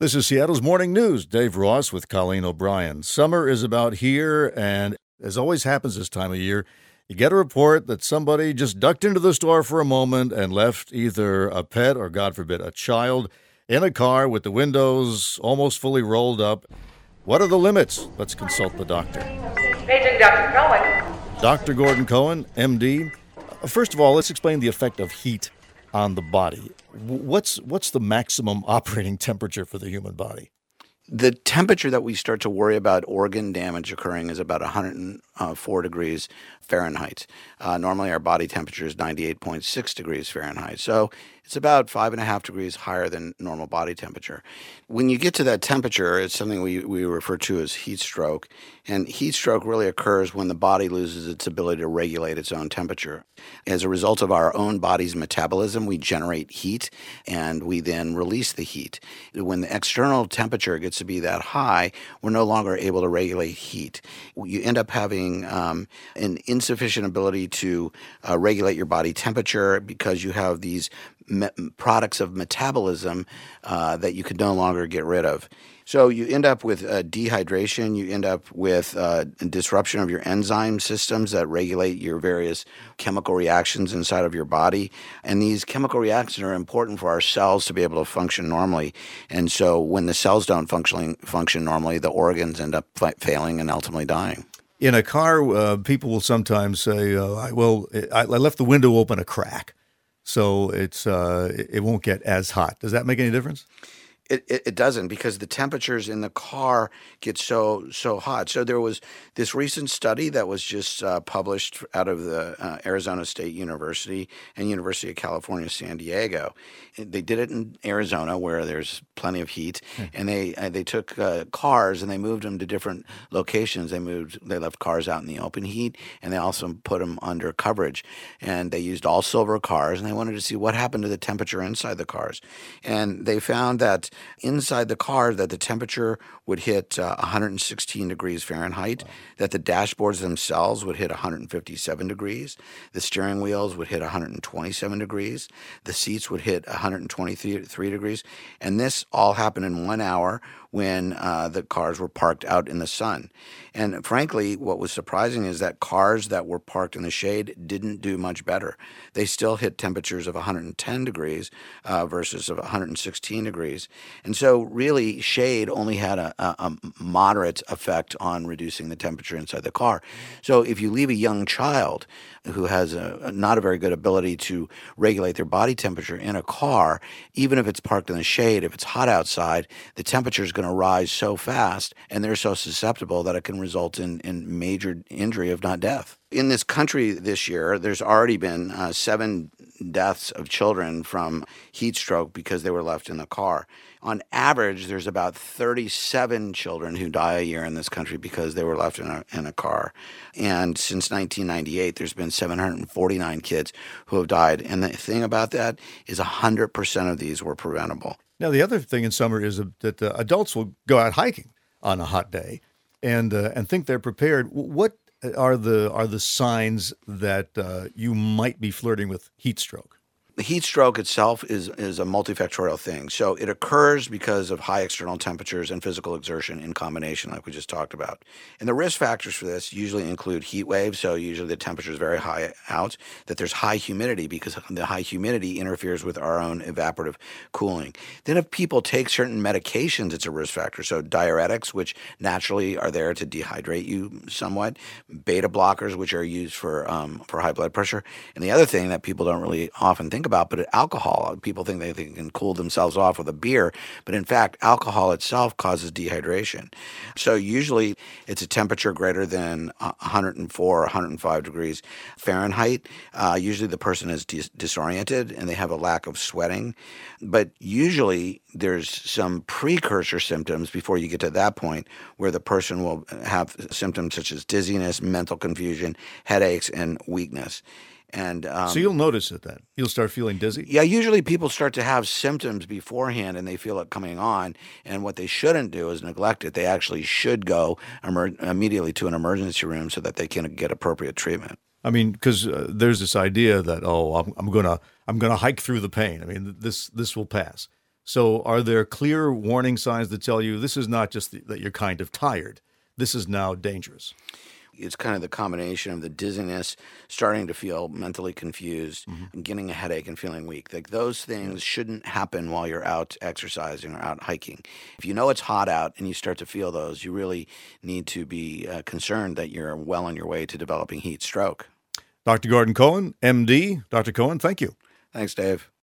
This is Seattle's Morning News. Dave Ross with Colleen O'Brien. Summer is about here, and as always happens this time of year, you get a report that somebody just ducked into the store for a moment and left either a pet or, God forbid, a child in a car with the windows almost fully rolled up. What are the limits? Let's consult the doctor. Paging Dr. Cohen. Dr. Gordon Cohen, MD. First of all, let's explain the effect of heat on the body. What's the maximum operating temperature for the human body? The temperature that we start to worry about organ damage occurring is about 104 degrees Fahrenheit. Normally, our body temperature is 98.6 degrees Fahrenheit. So it's about 5.5 degrees higher than normal body temperature. When you get to that temperature, it's something we refer to as heat stroke. And heat stroke really occurs when the body loses its ability to regulate its own temperature. As a result of our own body's metabolism, we generate heat, and we then release the heat. When the external temperature gets to be that high, we're no longer able to regulate heat. You end up having an insufficient ability to regulate your body temperature because you have these products of metabolism that you could no longer get rid of. So you end up with dehydration. You end up with disruption of your enzyme systems that regulate your various chemical reactions inside of your body. And these chemical reactions are important for our cells to be able to function normally. And so when the cells don't function normally, the organs end up failing and ultimately dying. In a car, people will sometimes say, I left the window open a crack, so it won't get as hot. Does that make any difference? It doesn't, because the temperatures in the car get so hot. So there was this recent study that was just published out of the Arizona State University and University of California, San Diego. They did it in Arizona where there's plenty of heat, and they took cars and they moved them to different locations. They left cars out in the open heat, and they also put them under coverage. And they used all silver cars, and they wanted to see what happened to the temperature inside the cars. And they found that inside the car that the temperature would hit 116 degrees Fahrenheit, that the dashboards themselves would hit 157 degrees, the steering wheels would hit 127 degrees, the seats would hit 123 degrees, and this all happened in 1 hour when the cars were parked out in the sun. And frankly, what was surprising is that cars that were parked in the shade didn't do much better. They still hit temperatures of 110 degrees versus of 116 degrees. And so really, shade only had a moderate effect on reducing the temperature inside the car. So if you leave a young child who has not a very good ability to regulate their body temperature in a car, even if it's parked in the shade, if it's hot outside, the temperature is going to rise so fast, and they're so susceptible that it can result in major injury, if not death. In this country this year, there's already been 7 deaths of children from heat stroke because they were left in the car. On average, there's about 37 children who die a year in this country because they were left in a car. And since 1998, there's been 749 kids who have died. And the thing about that is 100% of these were preventable. Now, the other thing in summer is that adults will go out hiking on a hot day and think they're prepared. What are the signs that you might be flirting with heat stroke? The heat stroke itself is a multifactorial thing. So it occurs because of high external temperatures and physical exertion in combination, like we just talked about. And the risk factors for this usually include heat waves, so usually the temperature is very high out, that there's high humidity because the high humidity interferes with our own evaporative cooling. Then if people take certain medications, it's a risk factor. So diuretics, which naturally are there to dehydrate you somewhat, beta blockers, which are used for high blood pressure. And the other thing that people don't really often think about, but alcohol. People think they can cool themselves off with a beer, but in fact, alcohol itself causes dehydration. So usually it's a temperature greater than 104 or 105 degrees Fahrenheit. Usually the person is disoriented and they have a lack of sweating. But usually there's some precursor symptoms before you get to that point where the person will have symptoms such as dizziness, mental confusion, headaches, and weakness. And so you'll notice it then. You'll start feeling dizzy? Yeah, usually people start to have symptoms beforehand and they feel it coming on. And what they shouldn't do is neglect it. They actually should go immediately to an emergency room so that they can get appropriate treatment. I mean, because there's this idea that, I'm gonna hike through the pain. I mean, this will pass. So are there clear warning signs that tell you this is not just that you're kind of tired? This is now dangerous. It's kind of the combination of the dizziness, starting to feel mentally confused, and getting a headache and feeling weak. Like those things shouldn't happen while you're out exercising or out hiking. If you know it's hot out and you start to feel those, you really need to be concerned that you're well on your way to developing heat stroke. Dr. Gordon Cohen, MD. Dr. Cohen, thank you. Thanks, Dave.